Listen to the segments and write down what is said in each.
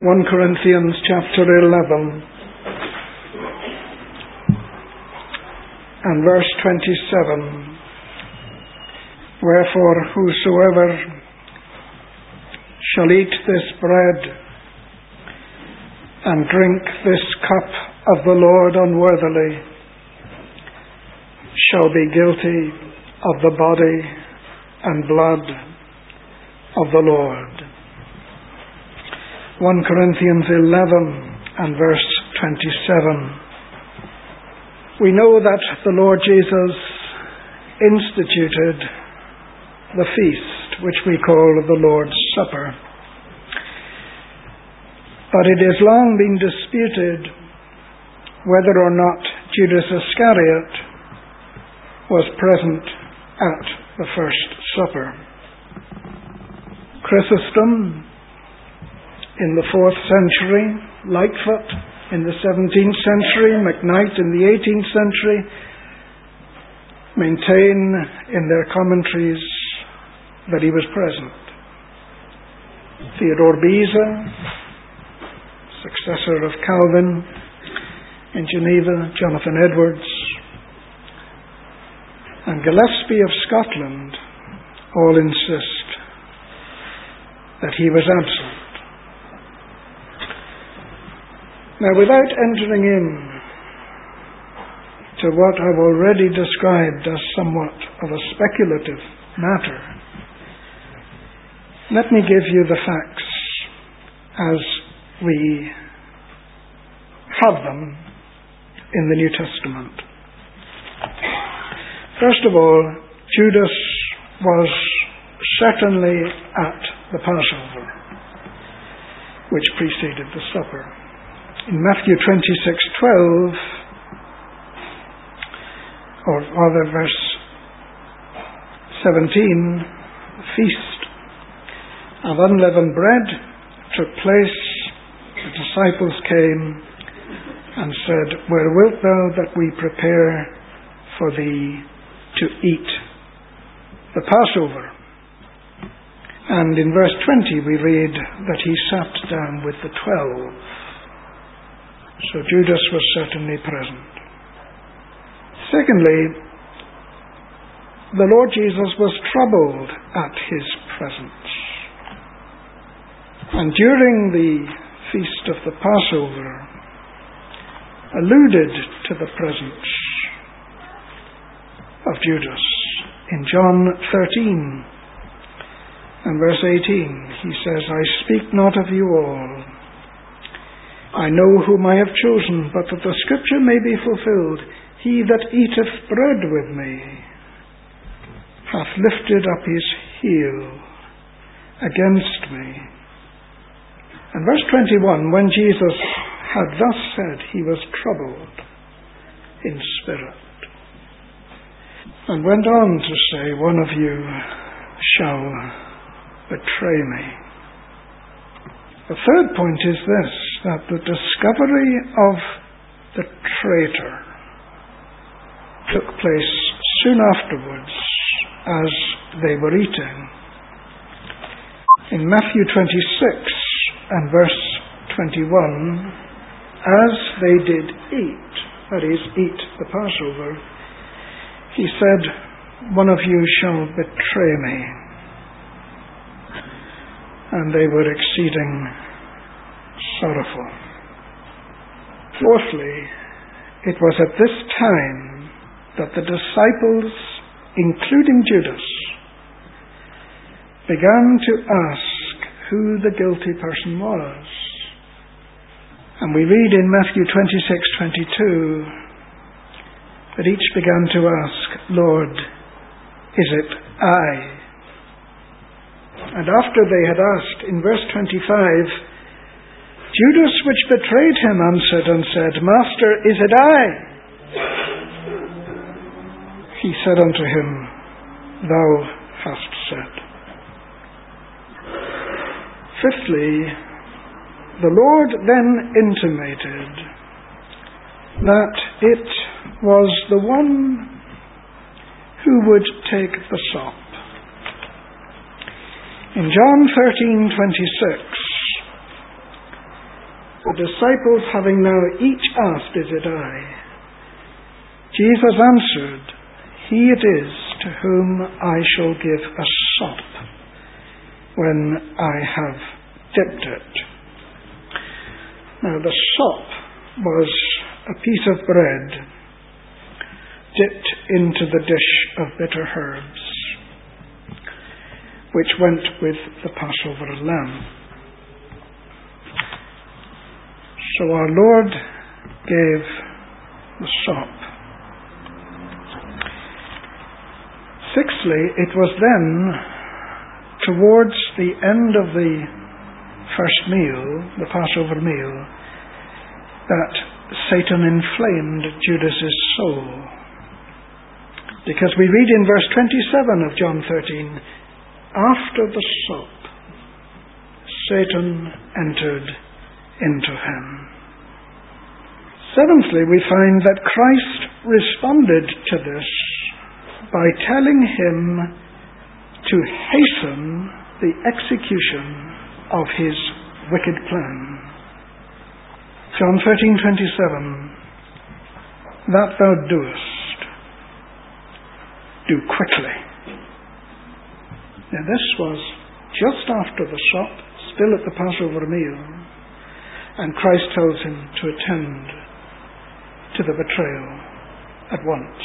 1 Corinthians chapter 11 and verse 27. Wherefore whosoever shall eat this bread and drink this cup of the Lord unworthily shall be guilty of the body and blood of the Lord. 1 Corinthians 11 and verse 27. We know that the Lord Jesus instituted the feast, which we call the Lord's Supper. But it has long been disputed whether or not Judas Iscariot was present at the First Supper. Chrysostom in the 4th century, Lightfoot in the 17th century, MacKnight in the 18th century, maintain in their commentaries that he was present. Theodore Beza, successor of Calvin in Geneva, Jonathan Edwards, and Gillespie of Scotland all insist that he was absent. Now, without entering in to what I've already described as somewhat of a speculative matter, let me give you the facts as we have them in the New Testament. First of all, Judas was certainly at the Passover, which preceded the supper. In Matthew 26:12, or rather verse 17, the feast of unleavened bread took place. The disciples came and said, "Where wilt thou that we prepare for thee to eat the Passover?" And in verse 20 we read that he sat down with the 12. So Judas was certainly present. Secondly, the Lord Jesus was troubled at his presence. And during the feast of the Passover, alluded to the presence of Judas. In John 13 and verse 18, he says, "I speak not of you all. I know whom I have chosen, but that the scripture may be fulfilled. He that eateth bread with me hath lifted up his heel against me." And verse 21, when Jesus had thus said, he was troubled in spirit, and went on to say, "One of you shall betray me." The third point is this, that the discovery of the traitor took place soon afterwards as they were eating. In Matthew 26 and verse 21, as they did eat, that is, eat the Passover, he said, "One of you shall betray me." And they were exceeding sorrowful. Fourthly, it was at this time that the disciples, including Judas, began to ask who the guilty person was. And we read in Matthew 26:22 that each began to ask, "Lord, is it I?" And after they had asked, in verse 25, Judas, which betrayed him, answered and said, "Master, is it I?" He said unto him, "Thou hast said." Fifthly, the Lord then intimated that it was the one who would take the sop. In John 13:26, The disciples having now each asked, "Is it I?" Jesus answered, "He it is to whom I shall give a sop when I have dipped it." Now the sop was a piece of bread dipped into the dish of bitter herbs, which went with the Passover lamb. So our Lord gave the sop. Sixthly, it was then, towards the end of the first meal, the Passover meal, that Satan inflamed Judas's soul. Because we read in verse 27 of John 13, "After the sop, Satan entered into him." Seventhly, we find that Christ responded to this by telling him to hasten the execution of his wicked plan. John 13:27, "That thou doest, do quickly." Now this was just after the sop, still at the Passover meal, and Christ tells him to attend to the betrayal at once.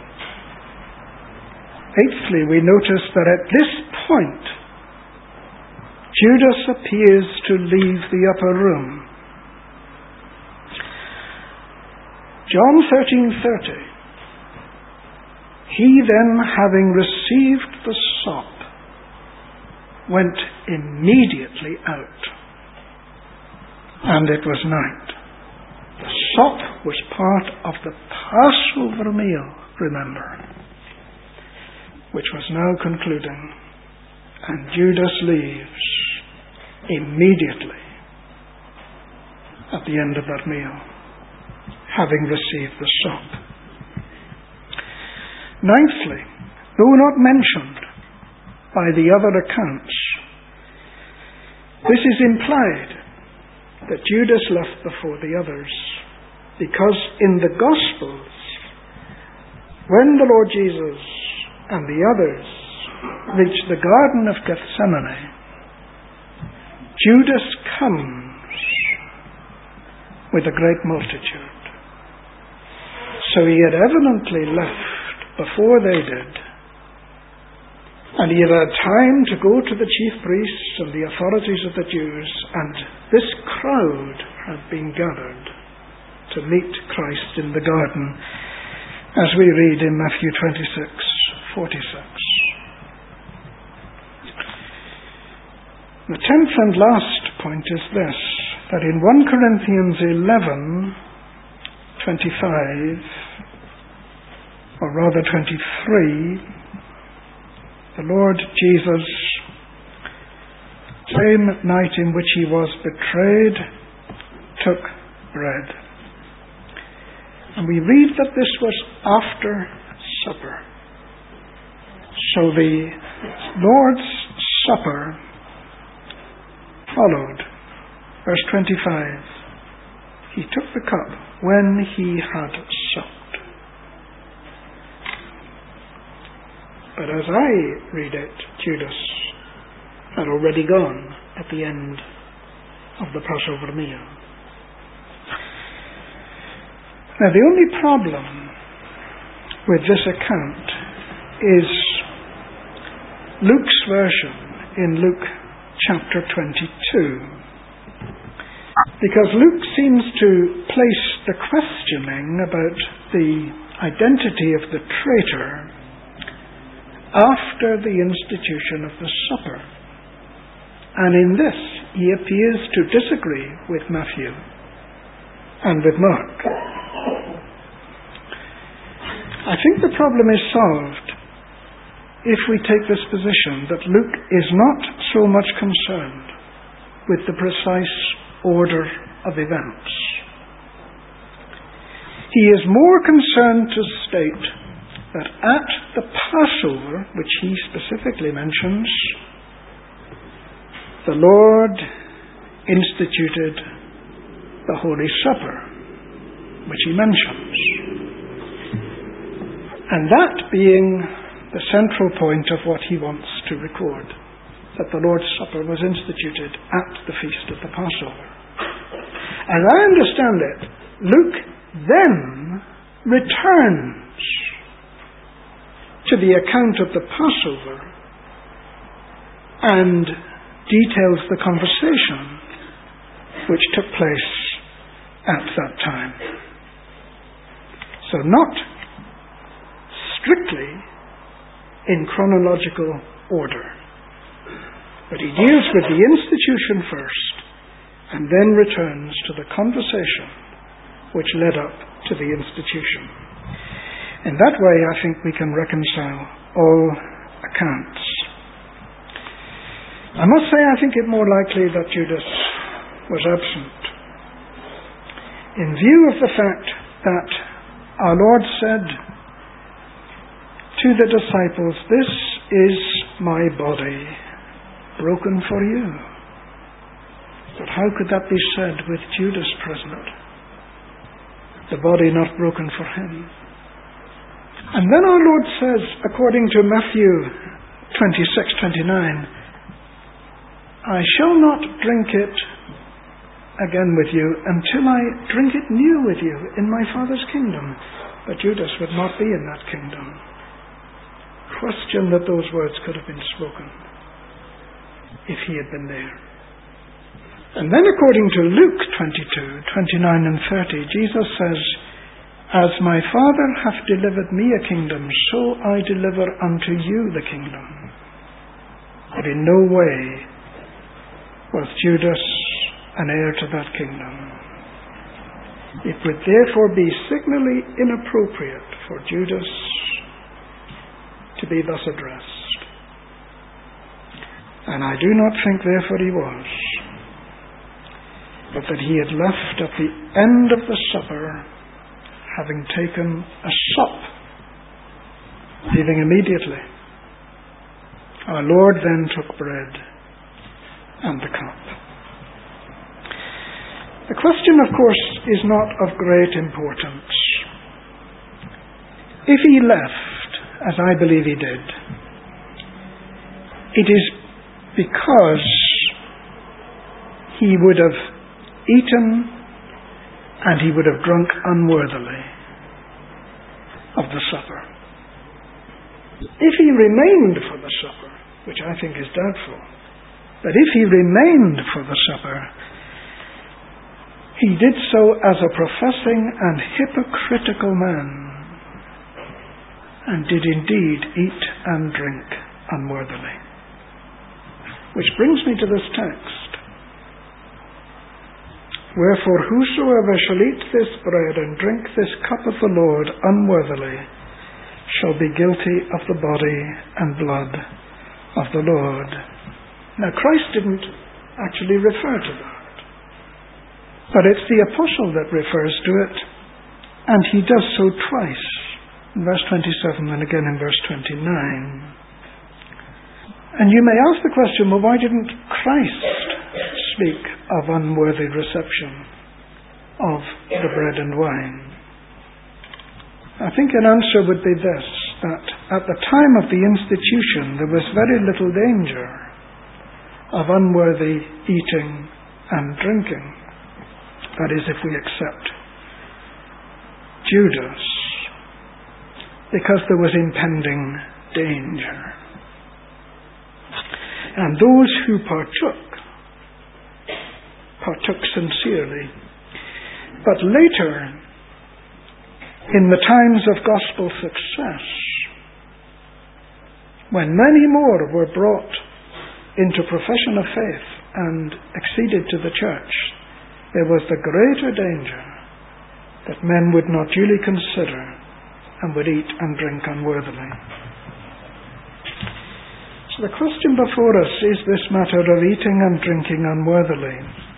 Eighthly, we notice that at this point, Judas appears to leave the upper room. John 13:30, "He then, having received the sop, went immediately out, and it was night." The sop was part of the Passover meal, remember, which was now concluding, and Judas leaves immediately at the end of that meal, having received the sop. Ninthly, though not mentioned by the other accounts, this is implied that Judas left before the others, because in the Gospels, when the Lord Jesus and the others reach the Garden of Gethsemane, Judas comes with a great multitude. So he had evidently left before they did, and he had had time to go to the chief priests and the authorities of the Jews, and this crowd had been gathered to meet Christ in the garden, as we read in Matthew 26:46. The 10th and last point is this, that in 1 Corinthians 11:25, or rather 23, the Lord Jesus, same night in which he was betrayed, took bread. And we read that this was after supper. So the Lord's Supper followed. Verse 25, "He took the cup when he had supped." But as I read it, Judas had already gone at the end of the Passover meal. Now the only problem with this account is Luke's version in Luke chapter 22. Because Luke seems to place the questioning about the identity of the traitor after the institution of the supper. And in this, he appears to disagree with Matthew and with Mark. I think the problem is solved if we take this position that Luke is not so much concerned with the precise order of events. He is more concerned to state that at the Passover, which he specifically mentions, the Lord instituted the Holy Supper, which he mentions. And that being the central point of what he wants to record, that the Lord's Supper was instituted at the feast of the Passover. As I understand it, Luke then returns to the account of the Passover and details the conversation which took place at that time. So not strictly in chronological order, but he deals with the institution first and then returns to the conversation which led up to the institution. In that way, I think we can reconcile all accounts. I must say, I think it more likely that Judas was absent, in view of the fact that our Lord said to the disciples, "This is my body, broken for you." But how could that be said with Judas present? The body not broken for him. And then our Lord says, according to Matthew 26:29, "I shall not drink it again with you until I drink it new with you in my Father's kingdom." But Judas would not be in that kingdom. Question that those words could have been spoken if he had been there. And then according to Luke 22:29 and 30, Jesus says, "As my Father hath delivered me a kingdom, so I deliver unto you the kingdom." But in no way was Judas an heir to that kingdom. It would therefore be signally inappropriate for Judas to be thus addressed. And I do not think therefore he was, but that he had left at the end of the supper, having taken a sup, leaving immediately. Our Lord then took bread and the cup. The question, of course, is not of great importance. If he left, as I believe he did, it is because he would have eaten and he would have drunk unworthily of the supper. If he remained for the supper, which I think is doubtful, but if he remained for the supper, he did so as a professing and hypocritical man, and did indeed eat and drink unworthily. Which brings me to this text. "Wherefore whosoever shall eat this bread and drink this cup of the Lord unworthily shall be guilty of the body and blood of the Lord." Now Christ didn't actually refer to that, but it's the apostle that refers to it, and he does so twice, in verse 27 and again in verse 29. And you may ask the question, well, why didn't Christ speak of unworthy reception of the bread and wine? I think an answer would be this, that at the time of the institution there was very little danger of unworthy eating and drinking. That is, if we accept Judas, because there was impending danger. And those who partook sincerely. But later, in the times of gospel success, when many more were brought into profession of faith and acceded to the church, there was the greater danger that men would not duly consider and would eat and drink unworthily. So the question before us is this matter of eating and drinking unworthily.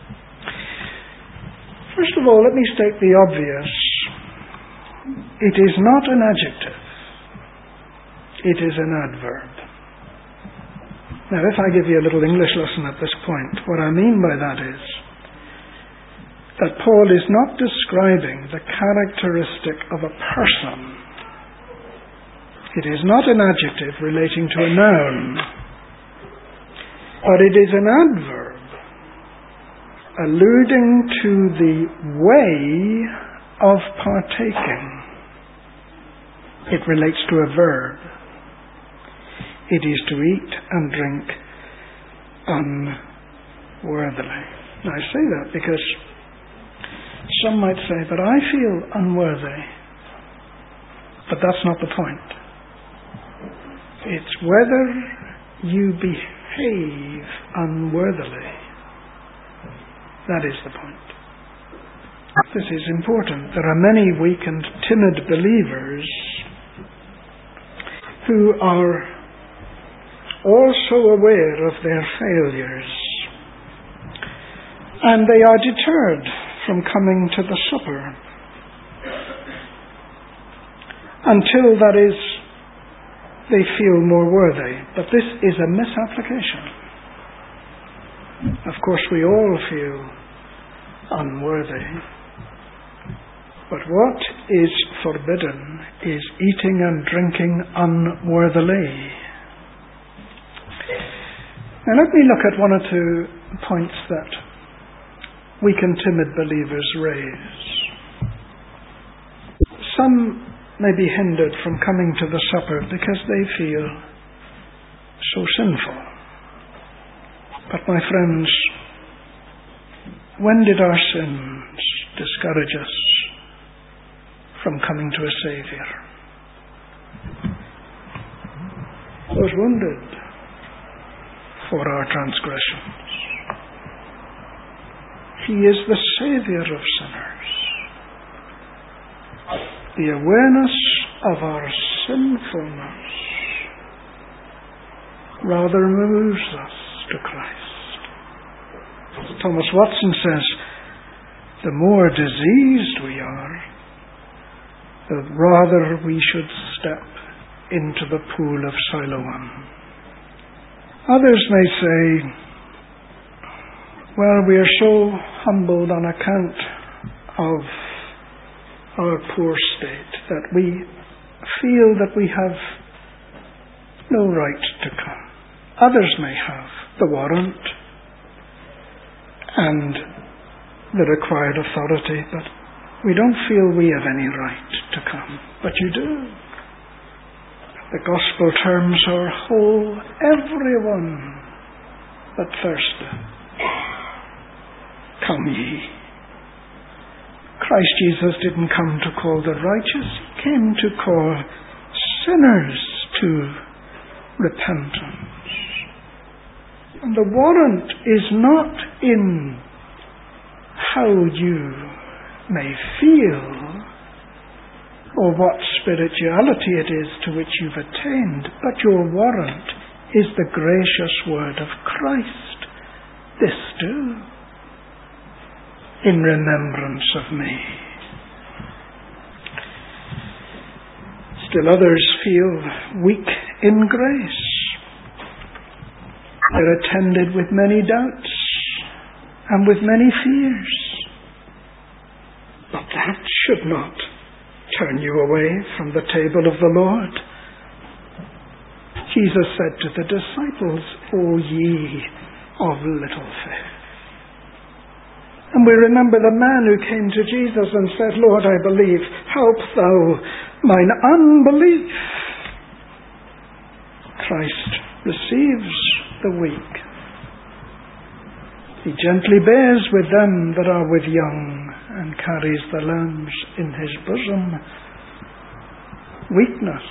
First of all, let me state the obvious. It is not an adjective. It is an adverb. Now, if I give you a little English lesson at this point, what I mean by that is, that Paul is not describing the characteristic of a person. It is not an adjective relating to a noun, but it is an adverb alluding to the way of partaking. It relates to a verb. It is to eat and drink unworthily. Now I say that because some might say, but I feel unworthy. But that's not the point. It's whether you behave unworthily. That is the point. This is important. There are many weak and timid believers who are also aware of their failures, and they are deterred from coming to the supper until, that is, they feel more worthy. But this is a misapplication. Of course, we all feel unworthy. But what is forbidden is eating and drinking unworthily. Now let me look at one or two points that weak and timid believers raise. Some may be hindered from coming to the supper because they feel so sinful. But my friends, when did our sins discourage us from coming to a Saviour? He was wounded for our transgressions. He is the Saviour of sinners. The awareness of our sinfulness rather moves us to Christ. As Thomas Watson says, the more diseased we are, the rather we should step into the pool of Siloam. Others may say, well, we are so humbled on account of our poor state that we feel that we have no right to come. Others may have the warrant and the required authority, but we don't feel we have any right to come. But you do. The gospel terms are whole, everyone that thirsteth, come ye. Christ Jesus didn't come to call the righteous, he came to call sinners to repentance. And the warrant is not in how you may feel or what spirituality it is to which you've attained, but your warrant is the gracious word of Christ. This do, in remembrance of me. Still others feel weak in grace. They're attended with many doubts and with many fears. But that should not turn you away from the table of the Lord. Jesus said to the disciples, O ye of little faith. And we remember the man who came to Jesus and said, Lord, I believe, help thou mine unbelief. Christ receives the weak. He gently bears with them that are with young, and carries the lambs in his bosom. Weakness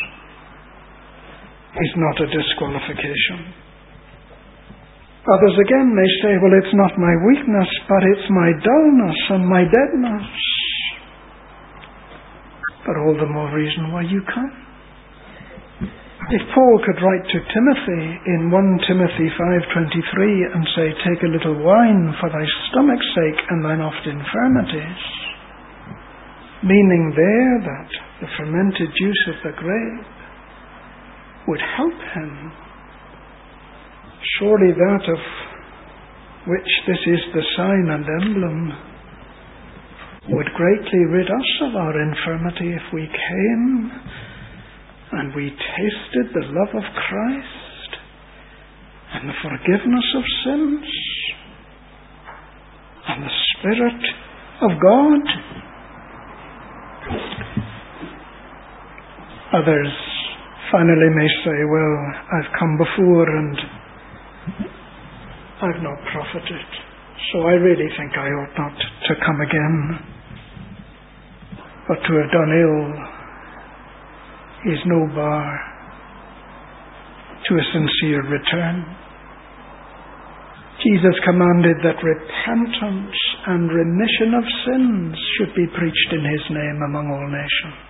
is not a disqualification. Others again may say, well, it's not my weakness, but it's my dullness and my deadness. But all the more reason why you come. If Paul could write to Timothy in 1 Timothy 5:23 and say, take a little wine for thy stomach's sake and thine oft infirmities, meaning there that the fermented juice of the grape would help him, surely that of which this is the sign and emblem would greatly rid us of our infirmity if we came and we tasted the love of Christ and the forgiveness of sins and the Spirit of God. Others finally may say, well, I've come before and I've not profited, so I really think I ought not to come again. But to have done ill is no bar to a sincere return. Jesus commanded that repentance and remission of sins should be preached in his name among all nations.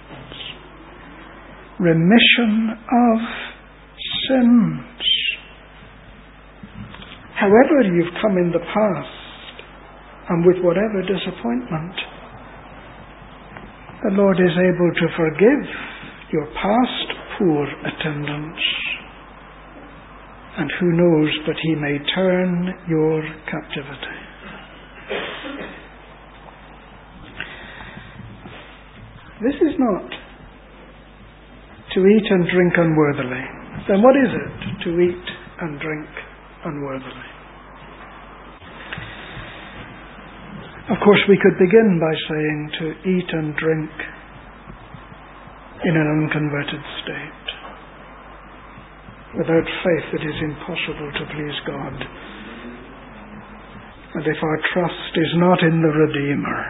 Remission of sins. However you've come in the past, and with whatever disappointment, the Lord is able to forgive your past poor attendance. And who knows but he may turn your captivity. This is not to eat and drink unworthily. Then what is it to eat and drink unworthily? Of course, we could begin by saying to eat and drink in an unconverted state. Without faith it is impossible to please God. And if our trust is not in the Redeemer,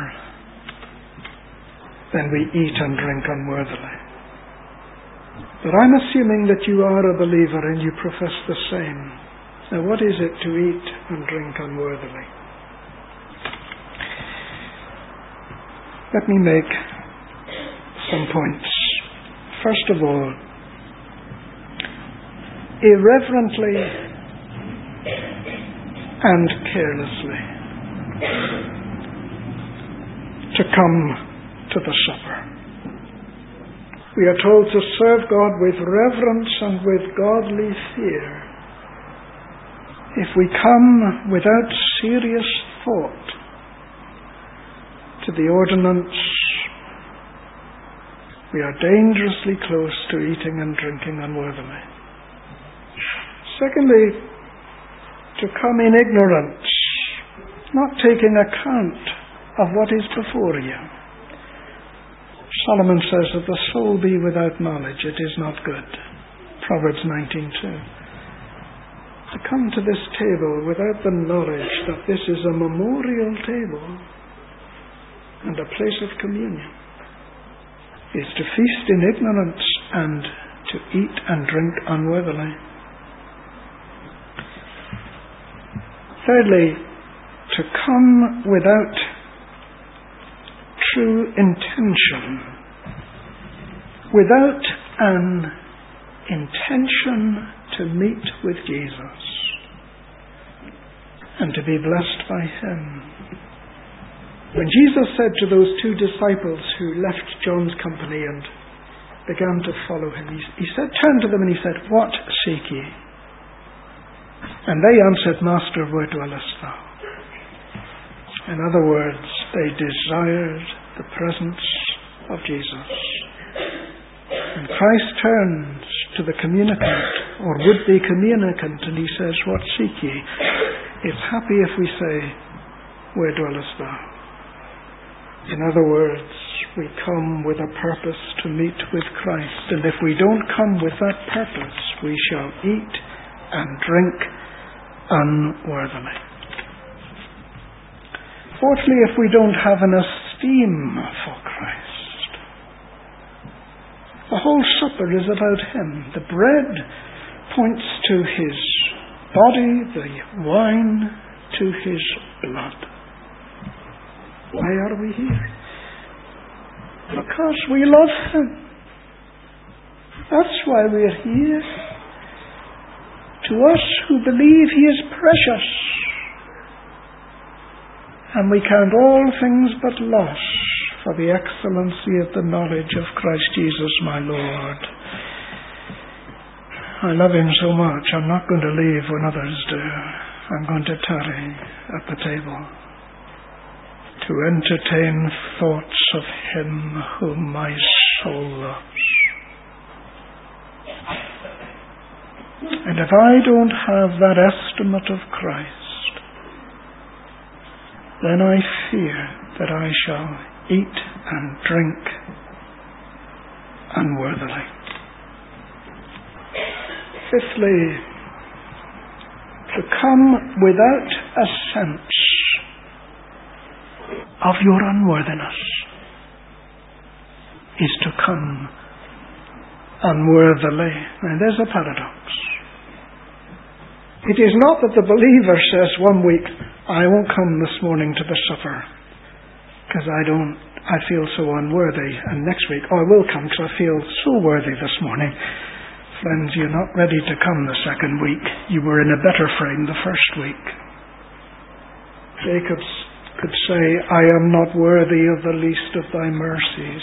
then we eat and drink unworthily. But I'm assuming that you are a believer and you profess the same. Now what is it to eat and drink unworthily? Let me make some points. First of all, irreverently and carelessly to come to the supper. We are told to serve God with reverence and with godly fear. If we come without serious thought to the ordinance, we are dangerously close to eating and drinking unworthily. Secondly, to come in ignorance, not taking account of what is before you. Solomon says that the soul be without knowledge, it is not good. Proverbs 19:2. To come to this table without the knowledge that this is a memorial table and a place of communion is to feast in ignorance and to eat and drink unworthily. Thirdly, to come without true intention, without an intention to meet with Jesus and to be blessed by him. When Jesus said to those two disciples who left John's company and began to follow him, he said, turned to them and he said, "What seek ye?" And they answered, "Master, where dwellest thou?" In other words, they desired the presence of Jesus. And Christ turns to the communicant or would-be communicant and he says, "What seek ye?" It's happy if we say, "Where dwellest thou?" In other words, we come with a purpose to meet with Christ. And if we don't come with that purpose, we shall eat and drink unworthily. Fourthly, if we don't have an esteem for Christ. The whole supper is about him. The bread points to his body, the wine to his blood. Why are we here? Because we love him. That's why we're here. To us who believe he is precious, and we count all things but loss for the excellency of the knowledge of Christ Jesus my Lord. I love him so much, I'm not going to leave when others do. I'm going to tarry at the table. To to entertain thoughts of him whom my soul loves. And if I don't have that estimate of Christ, then I fear that I shall eat and drink unworthily. Fifthly, to come without a sense of your unworthiness is to come unworthily. Now there's a paradox. It is not that the believer says one week, I won't come this morning to the supper because I feel so unworthy, and next week, I will come because I feel so worthy this morning. Friends, you're not ready to come the second week. You were in a better frame the first week. Jacob could say, I am not worthy of the least of thy mercies.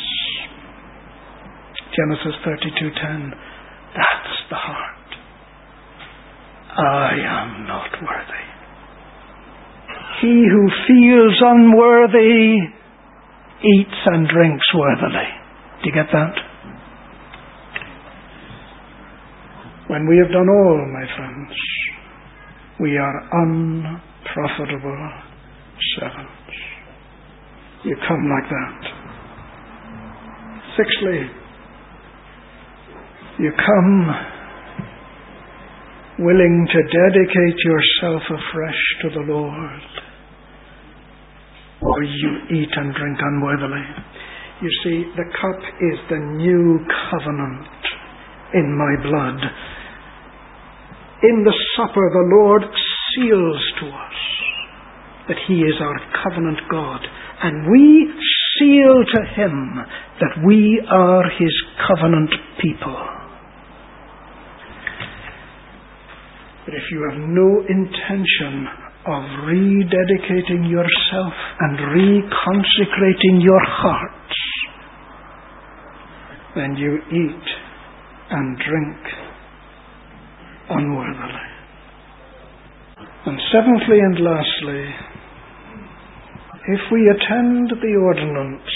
Genesis 32:10. That's the heart. I am not worthy. He who feels unworthy eats and drinks worthily. Do you get that? When we have done all, my friends, we are unprofitable servants. You come like that. Sixthly, you come willing to dedicate yourself afresh to the Lord, or you eat and drink unworthily. You see, the cup is the new covenant in my blood. In the supper, the Lord seals to us that He is our covenant God, and we seal to Him that we are His covenant people. But if you have no intention of rededicating yourself and reconsecrating your hearts, then you eat and drink unworthily. And seventhly and lastly, if we attend the ordinance,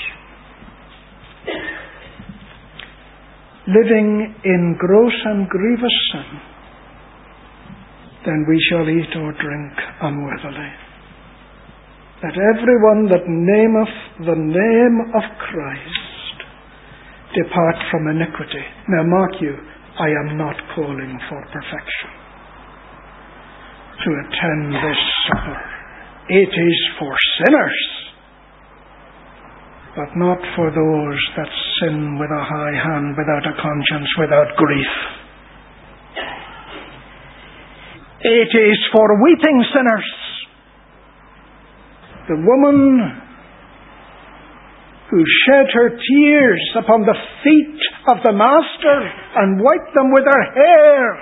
living in gross and grievous sin, then we shall eat or drink unworthily. Let everyone that nameth the name of Christ depart from iniquity. Now mark you, I am not calling for perfection to attend this supper. It is for sinners, but not for those that sin with a high hand, without a conscience, without grief. It is for weeping sinners. The woman who shed her tears upon the feet of the Master and wiped them with her hair,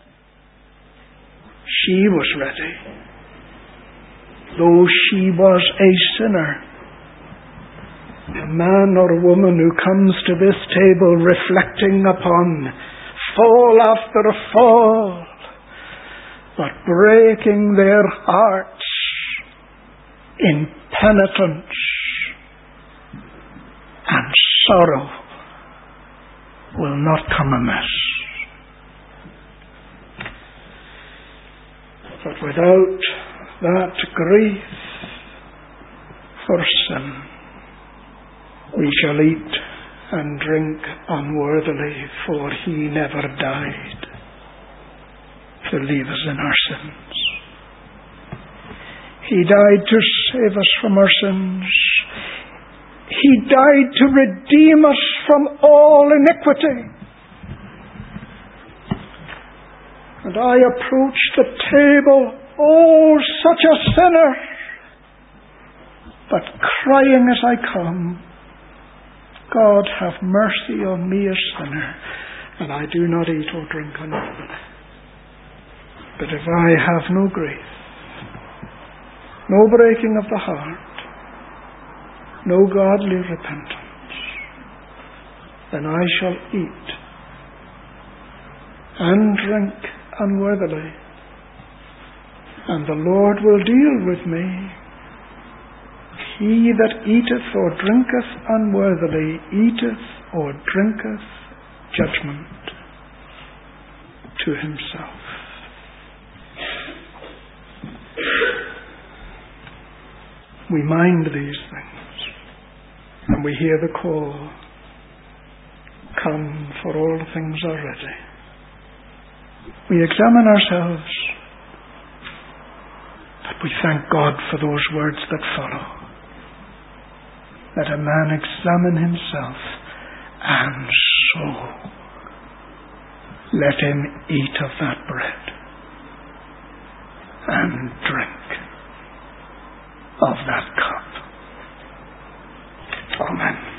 she was ready, though she was a sinner. A man or a woman who comes to this table reflecting upon fall after fall, but breaking their hearts in penitence and sorrow, will not come amiss. But without that grief for sin, we shall eat and drink unworthily, for He never died to leave us in our sins. He died to save us from our sins. He died to redeem us from all iniquity. And I approach the table, oh, such a sinner, but crying as I come, God, have mercy on me, a sinner. And I do not eat or drink unworthily. But if I have no grief, no breaking of the heart, no godly repentance, then I shall eat and drink unworthily, and the Lord will deal with me. he that eateth or drinketh unworthily eateth or drinketh judgment to himself. We mind these things, and we hear the call, come, for all things are ready. We examine ourselves, but we thank God for those words that follow. Let a man examine himself, and so let him eat of that bread and drink of that cup. Amen.